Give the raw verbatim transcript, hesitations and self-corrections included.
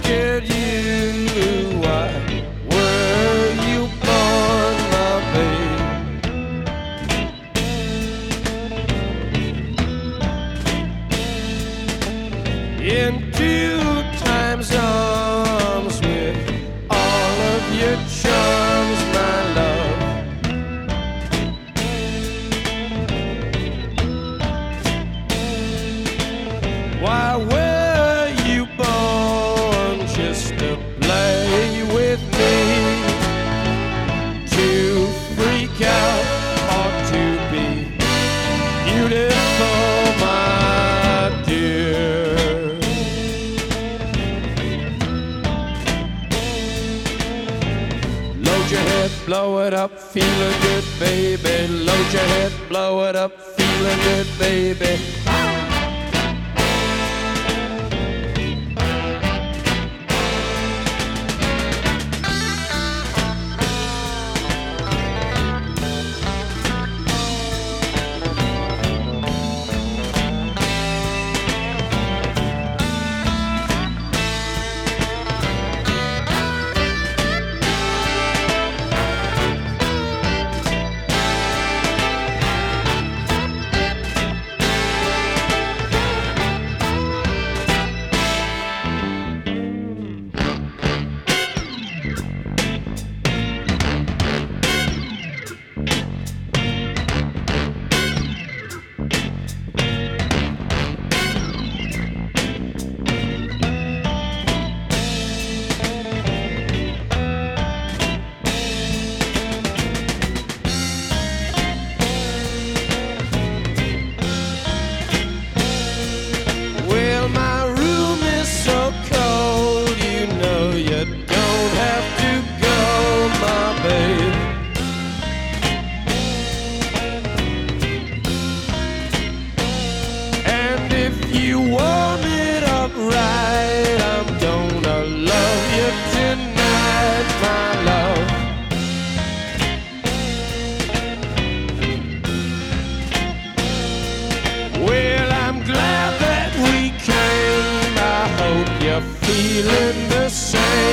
at you. Why were you born, my babe? Into time's arms with all of your charms, my love. Why were you born just to play with me? To freak out or to be beautiful, my dear? Load your head, blow it up, feeling good, baby. Load your head, blow it up, feeling good, baby. Feeling the same.